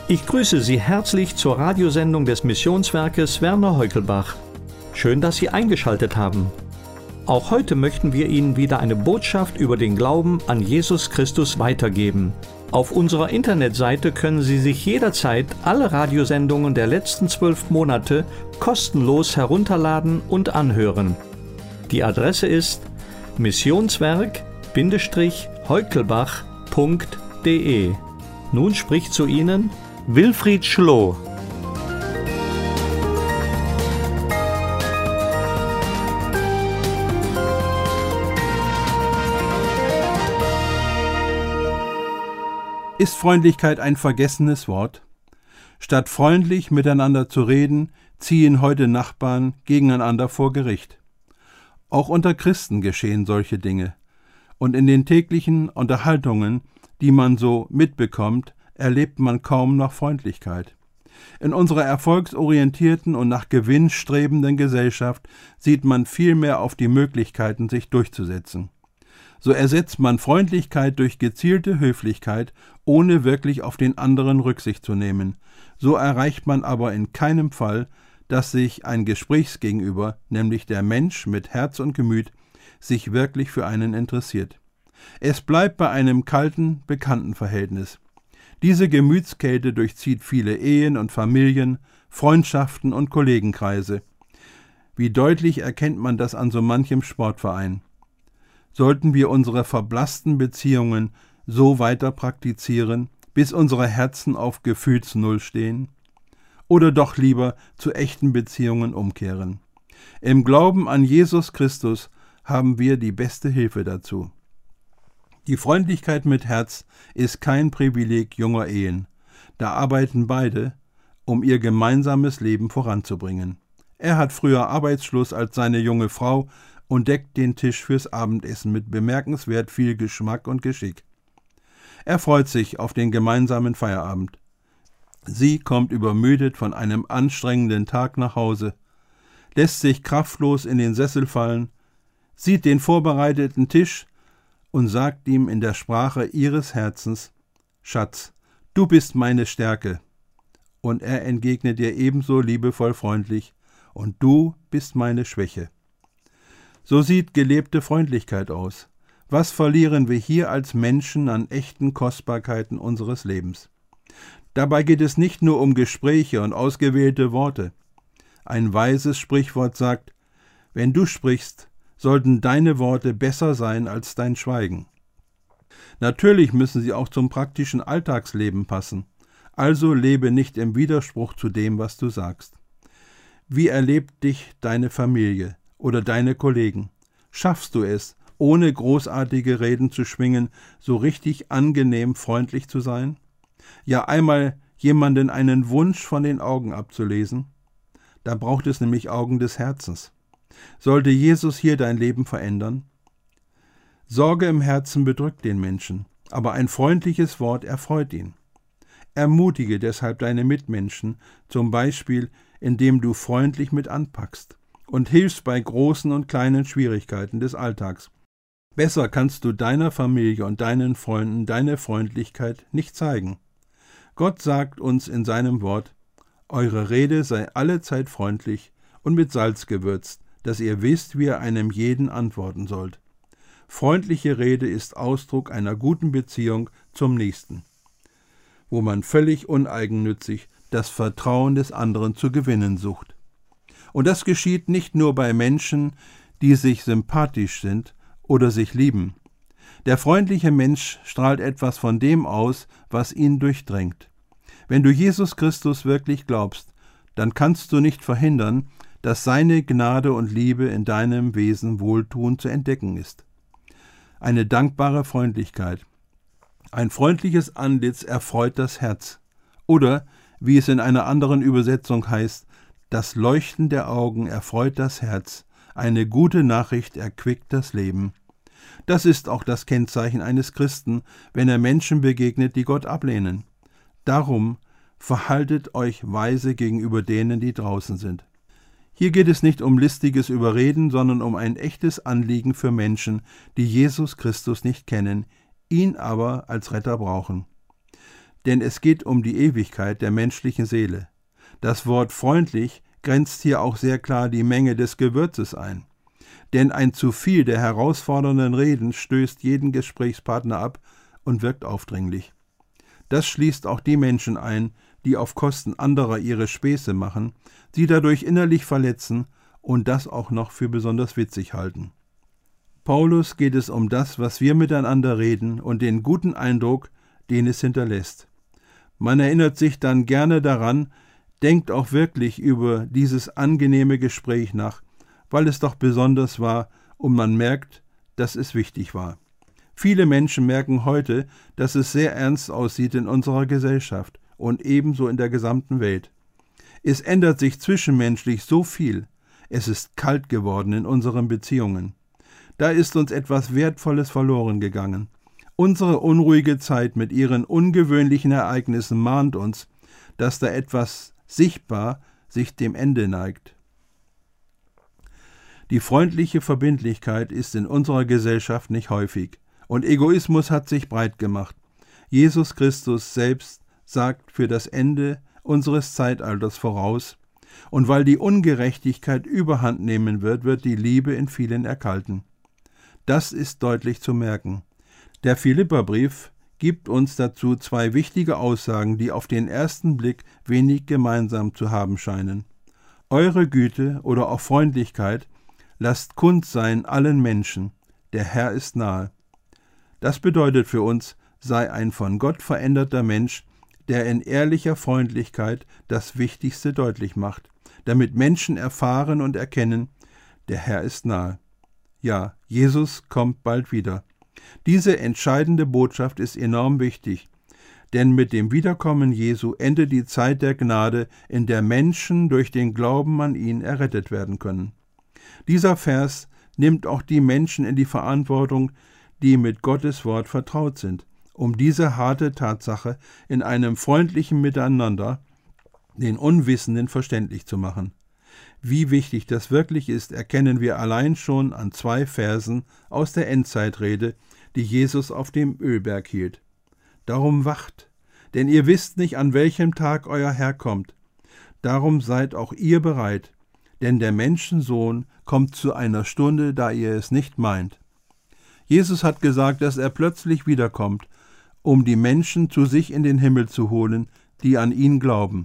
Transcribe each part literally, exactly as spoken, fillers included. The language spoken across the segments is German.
Ich grüße Sie herzlich zur Radiosendung des Missionswerkes Werner Heukelbach. Schön, dass Sie eingeschaltet haben. Auch heute möchten wir Ihnen wieder eine Botschaft über den Glauben an Jesus Christus weitergeben. Auf unserer Internetseite können Sie sich jederzeit alle Radiosendungen der letzten zwölf Monate kostenlos herunterladen und anhören. Die Adresse ist missionswerk-heukelbach punkt de. Nun spricht zu Ihnen Wilfried Schloh. Ist Freundlichkeit ein vergessenes Wort? Statt freundlich miteinander zu reden, ziehen heute Nachbarn gegeneinander vor Gericht. Auch unter Christen geschehen solche Dinge. Und in den täglichen Unterhaltungen, die man so mitbekommt, erlebt man kaum noch Freundlichkeit. In unserer erfolgsorientierten und nach Gewinn strebenden Gesellschaft sieht man viel mehr auf die Möglichkeiten, sich durchzusetzen. So ersetzt man Freundlichkeit durch gezielte Höflichkeit, ohne wirklich auf den anderen Rücksicht zu nehmen. So erreicht man aber in keinem Fall, dass sich ein Gesprächsgegenüber, nämlich der Mensch mit Herz und Gemüt, sich wirklich für einen interessiert. Es bleibt bei einem kalten Bekanntenverhältnis. Diese Gemütskälte durchzieht viele Ehen und Familien, Freundschaften und Kollegenkreise. Wie deutlich erkennt man das an so manchem Sportverein. Sollten wir unsere verblassten Beziehungen so weiter praktizieren, bis unsere Herzen auf Gefühlsnull stehen? Oder doch lieber zu echten Beziehungen umkehren? Im Glauben an Jesus Christus haben wir die beste Hilfe dazu. Die Freundlichkeit mit Herz ist kein Privileg junger Ehen. Da arbeiten beide, um ihr gemeinsames Leben voranzubringen. Er hat früher Arbeitsschluss als seine junge Frau und deckt den Tisch fürs Abendessen mit bemerkenswert viel Geschmack und Geschick. Er freut sich auf den gemeinsamen Feierabend. Sie kommt übermüdet von einem anstrengenden Tag nach Hause, lässt sich kraftlos in den Sessel fallen, sieht den vorbereiteten Tisch und sagt ihm in der Sprache ihres Herzens: Schatz, du bist meine Stärke. Und er entgegnet ihr ebenso liebevoll freundlich: Und du bist meine Schwäche. So sieht gelebte Freundlichkeit aus. Was verlieren wir hier als Menschen an echten Kostbarkeiten unseres Lebens? Dabei geht es nicht nur um Gespräche und ausgewählte Worte. Ein weises Sprichwort sagt: Wenn du sprichst, sollten deine Worte besser sein als dein Schweigen. Natürlich müssen sie auch zum praktischen Alltagsleben passen. Also lebe nicht im Widerspruch zu dem, was du sagst. Wie erlebt dich deine Familie oder deine Kollegen? Schaffst du es, ohne großartige Reden zu schwingen, so richtig angenehm freundlich zu sein? Ja, einmal jemanden einen Wunsch von den Augen abzulesen? Da braucht es nämlich Augen des Herzens. Sollte Jesus hier dein Leben verändern? Sorge im Herzen bedrückt den Menschen, aber ein freundliches Wort erfreut ihn. Ermutige deshalb deine Mitmenschen, zum Beispiel, indem du freundlich mit anpackst und hilfst bei großen und kleinen Schwierigkeiten des Alltags. Besser kannst du deiner Familie und deinen Freunden deine Freundlichkeit nicht zeigen. Gott sagt uns in seinem Wort: Eure Rede sei allezeit freundlich und mit Salz gewürzt, dass ihr wisst, wie ihr einem jeden antworten sollt. Freundliche Rede ist Ausdruck einer guten Beziehung zum Nächsten, wo man völlig uneigennützig das Vertrauen des anderen zu gewinnen sucht. Und das geschieht nicht nur bei Menschen, die sich sympathisch sind oder sich lieben. Der freundliche Mensch strahlt etwas von dem aus, was ihn durchdrängt. Wenn du Jesus Christus wirklich glaubst, dann kannst du nicht verhindern, dass seine Gnade und Liebe in deinem Wesen wohltuend zu entdecken ist. Eine dankbare Freundlichkeit. Ein freundliches Antlitz erfreut das Herz. Oder, wie es in einer anderen Übersetzung heißt, das Leuchten der Augen erfreut das Herz, eine gute Nachricht erquickt das Leben. Das ist auch das Kennzeichen eines Christen, wenn er Menschen begegnet, die Gott ablehnen. Darum verhaltet euch weise gegenüber denen, die draußen sind. Hier geht es nicht um listiges Überreden, sondern um ein echtes Anliegen für Menschen, die Jesus Christus nicht kennen, ihn aber als Retter brauchen. denn es geht um die Ewigkeit der menschlichen Seele. Das Wort freundlich grenzt hier auch sehr klar die Menge des Gewürzes ein. Denn ein zu viel der herausfordernden Reden stößt jeden Gesprächspartner ab und wirkt aufdringlich. Das schließt auch die Menschen ein, die auf Kosten anderer ihre Späße machen, sie dadurch innerlich verletzen und das auch noch für besonders witzig halten. Paulus geht es um das, was wir miteinander reden und den guten Eindruck, den es hinterlässt. Man erinnert sich dann gerne daran, denkt auch wirklich über dieses angenehme Gespräch nach, weil es doch besonders war und man merkt, dass es wichtig war. Viele Menschen merken heute, dass es sehr ernst aussieht in unserer Gesellschaft und ebenso in der gesamten Welt. Es ändert sich zwischenmenschlich so viel. Es ist kalt geworden in unseren Beziehungen. Da ist uns etwas Wertvolles verloren gegangen. Unsere unruhige Zeit mit ihren ungewöhnlichen Ereignissen mahnt uns, dass da etwas sichtbar sich dem Ende neigt. Die freundliche Verbindlichkeit ist in unserer Gesellschaft nicht häufig und Egoismus hat sich breit gemacht. Jesus Christus selbst sagt für das Ende unseres Zeitalters voraus und weil die Ungerechtigkeit überhand nehmen wird, wird die Liebe in vielen erkalten. Das ist deutlich zu merken. Der Philipperbrief gibt uns dazu zwei wichtige Aussagen, die auf den ersten Blick wenig gemeinsam zu haben scheinen. Eure Güte oder auch Freundlichkeit lasst kund sein allen Menschen, der Herr ist nahe. Das bedeutet für uns, sei ein von Gott veränderter Mensch, der in ehrlicher Freundlichkeit das Wichtigste deutlich macht, damit Menschen erfahren und erkennen, der Herr ist nahe. Ja, Jesus kommt bald wieder. Diese entscheidende Botschaft ist enorm wichtig, denn mit dem Wiederkommen Jesu endet die Zeit der Gnade, in der Menschen durch den Glauben an ihn errettet werden können. Dieser Vers nimmt auch die Menschen in die Verantwortung, die mit Gottes Wort vertraut sind, um diese harte Tatsache in einem freundlichen Miteinander den Unwissenden verständlich zu machen. Wie wichtig das wirklich ist, erkennen wir allein schon an zwei Versen aus der Endzeitrede, die Jesus auf dem Ölberg hielt. Darum wacht, denn ihr wisst nicht, an welchem Tag euer Herr kommt. Darum seid auch ihr bereit, denn der Menschensohn kommt zu einer Stunde, da ihr es nicht meint. Jesus hat gesagt, dass er plötzlich wiederkommt, um die Menschen zu sich in den Himmel zu holen, die an ihn glauben.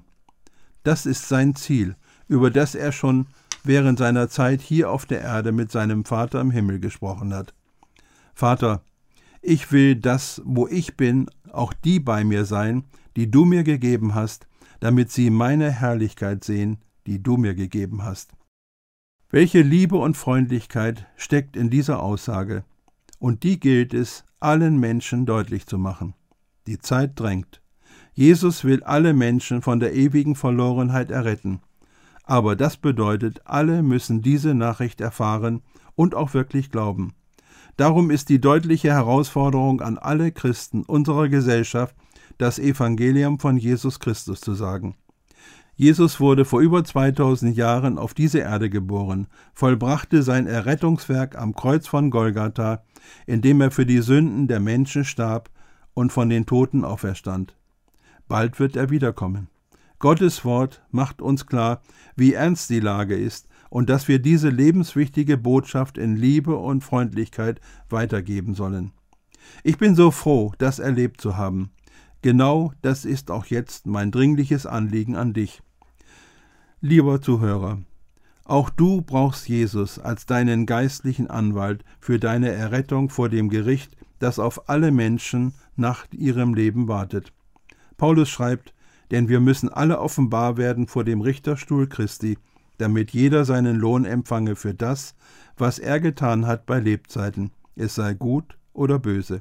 Das ist sein Ziel, über das er schon während seiner Zeit hier auf der Erde mit seinem Vater im Himmel gesprochen hat. Vater, ich will, dass, wo ich bin, auch die bei mir sein, die du mir gegeben hast, damit sie meine Herrlichkeit sehen, die du mir gegeben hast. Welche Liebe und Freundlichkeit steckt in dieser Aussage, und die gilt es, allen Menschen deutlich zu machen. Die Zeit drängt. Jesus will alle Menschen von der ewigen Verlorenheit erretten. Aber das bedeutet, alle müssen diese Nachricht erfahren und auch wirklich glauben. Darum ist die deutliche Herausforderung an alle Christen unserer Gesellschaft, das Evangelium von Jesus Christus zu sagen. Jesus wurde vor über zweitausend Jahren auf diese Erde geboren, vollbrachte sein Errettungswerk am Kreuz von Golgatha, indem er für die Sünden der Menschen starb und von den Toten auferstand. Bald wird er wiederkommen. Gottes Wort macht uns klar, wie ernst die Lage ist und dass wir diese lebenswichtige Botschaft in Liebe und Freundlichkeit weitergeben sollen. Ich bin so froh, das erlebt zu haben. Genau das ist auch jetzt mein dringliches Anliegen an dich. Lieber Zuhörer, auch du brauchst Jesus als deinen geistlichen Anwalt für deine Errettung vor dem Gericht, das auf alle Menschen nach ihrem Leben wartet. Paulus schreibt, denn wir müssen alle offenbar werden vor dem Richterstuhl Christi, damit jeder seinen Lohn empfange für das, was er getan hat bei Lebzeiten, es sei gut oder böse.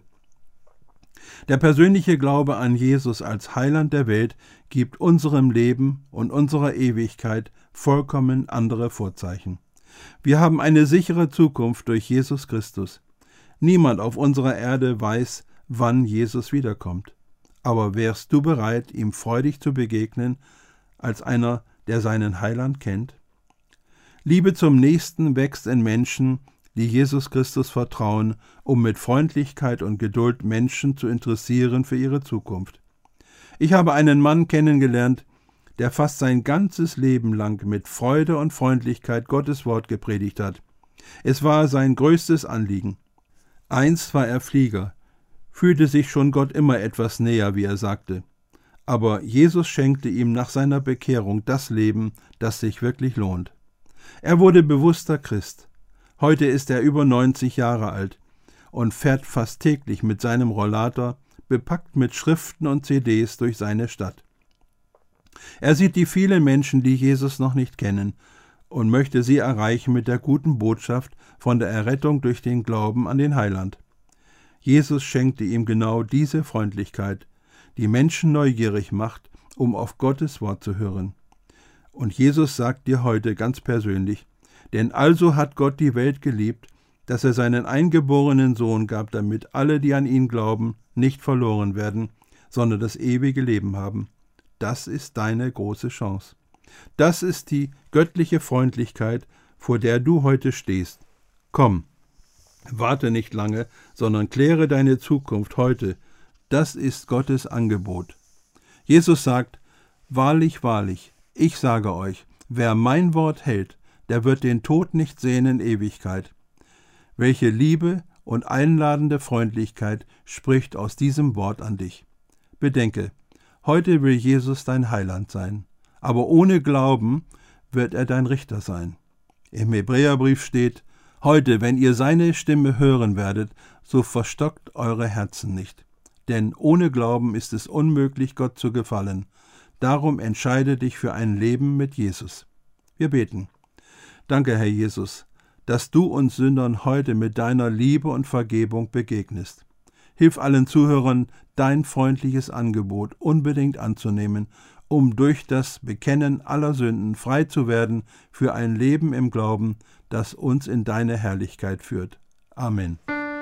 Der persönliche Glaube an Jesus als Heiland der Welt gibt unserem Leben und unserer Ewigkeit vollkommen andere Vorzeichen. Wir haben eine sichere Zukunft durch Jesus Christus. Niemand auf unserer Erde weiß, wann Jesus wiederkommt. Aber wärst du bereit, ihm freudig zu begegnen, als einer, der seinen Heiland kennt? Liebe zum Nächsten wächst in Menschen, die Jesus Christus vertrauen, um mit Freundlichkeit und Geduld Menschen zu interessieren für ihre Zukunft. Ich habe einen Mann kennengelernt, der fast sein ganzes Leben lang mit Freude und Freundlichkeit Gottes Wort gepredigt hat. Es war sein größtes Anliegen. Einst war er Flieger, fühlte sich schon Gott immer etwas näher, wie er sagte. Aber Jesus schenkte ihm nach seiner Bekehrung das Leben, das sich wirklich lohnt. Er wurde bewusster Christ. Heute ist er über neunzig Jahre alt und fährt fast täglich mit seinem Rollator, bepackt mit Schriften und C Ds, durch seine Stadt. Er sieht die vielen Menschen, die Jesus noch nicht kennen, und möchte sie erreichen mit der guten Botschaft von der Errettung durch den Glauben an den Heiland. Jesus schenkte ihm genau diese Freundlichkeit, die Menschen neugierig macht, um auf Gottes Wort zu hören. Und Jesus sagt dir heute ganz persönlich: Denn also hat Gott die Welt geliebt, dass er seinen eingeborenen Sohn gab, damit alle, die an ihn glauben, nicht verloren werden, sondern das ewige Leben haben. Das ist deine große Chance. Das ist die göttliche Freundlichkeit, vor der du heute stehst. Komm, warte nicht lange, sondern kläre deine Zukunft heute. Das ist Gottes Angebot. Jesus sagt: Wahrlich, wahrlich, ich sage euch, wer mein Wort hält, der wird den Tod nicht sehen in Ewigkeit. Welche Liebe und einladende Freundlichkeit spricht aus diesem Wort an dich. Bedenke, heute will Jesus dein Heiland sein, aber ohne Glauben wird er dein Richter sein. Im Hebräerbrief steht: Heute, wenn ihr seine Stimme hören werdet, so verstockt eure Herzen nicht. Denn ohne Glauben ist es unmöglich, Gott zu gefallen. Darum entscheide dich für ein Leben mit Jesus. Wir beten. Danke, Herr Jesus, dass du uns Sündern heute mit deiner Liebe und Vergebung begegnest. Hilf allen Zuhörern, dein freundliches Angebot unbedingt anzunehmen, um durch das Bekennen aller Sünden frei zu werden für ein Leben im Glauben, das uns in deine Herrlichkeit führt. Amen.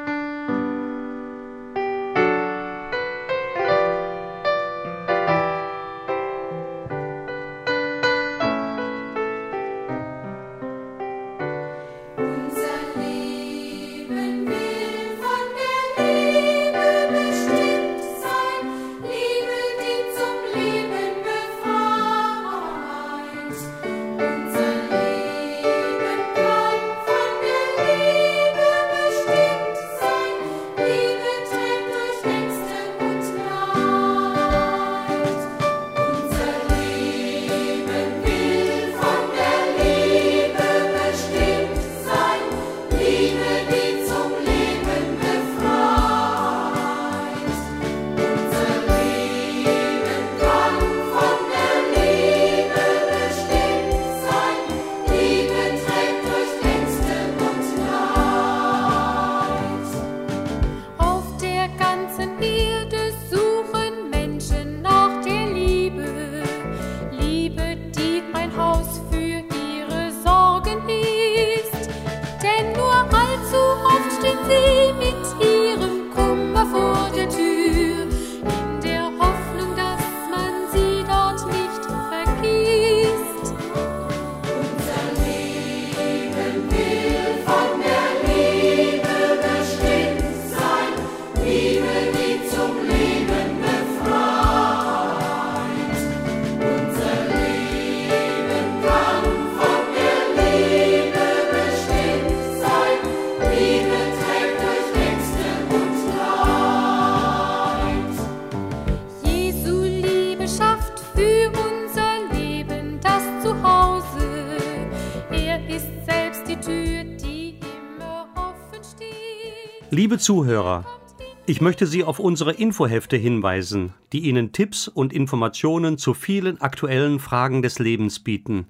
Liebe Zuhörer, ich möchte Sie auf unsere Infohefte hinweisen, die Ihnen Tipps und Informationen zu vielen aktuellen Fragen des Lebens bieten.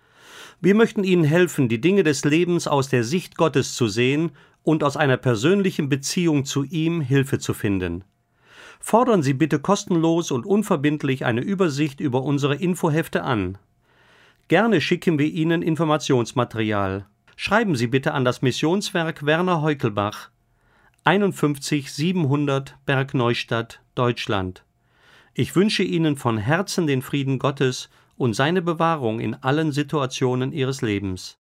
Wir möchten Ihnen helfen, die Dinge des Lebens aus der Sicht Gottes zu sehen und aus einer persönlichen Beziehung zu ihm Hilfe zu finden. Fordern Sie bitte kostenlos und unverbindlich eine Übersicht über unsere Infohefte an. Gerne schicken wir Ihnen Informationsmaterial. Schreiben Sie bitte an das Missionswerk Werner Heukelbach, einundfünfzig siebenhundert Bergneustadt, Deutschland. Ich wünsche Ihnen von Herzen den Frieden Gottes und seine Bewahrung in allen Situationen Ihres Lebens.